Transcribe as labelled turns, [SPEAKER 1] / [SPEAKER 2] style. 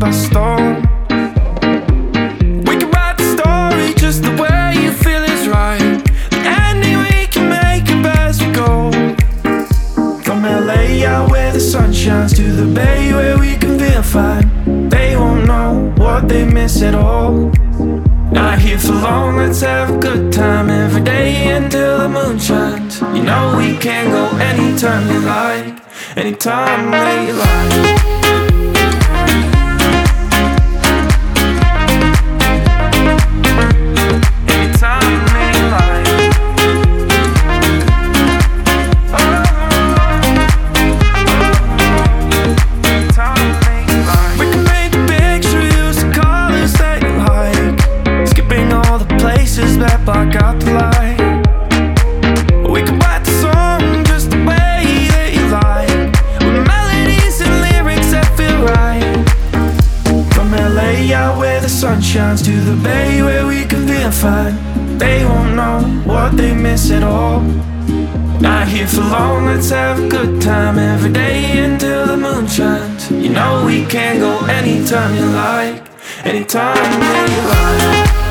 [SPEAKER 1] by storm. We can write the story just the way you feel is right. The ending we can make it as we go. From LA out where the sun shines to the bay where we can feel fine. They won't know what they miss at all. Not here for long, let's have a good time every day until the moon shines. You know we can go anytime you like, anytime that you like. Block out the light. We can write the song just the way that you like, with melodies and lyrics that feel right. From LA out where the sun shines to the bay where we can feel fine. They won't know what they miss at all. Not here for long, let's have a good time every day until the moon shines. You know we can go anytime you like, anytime that you like.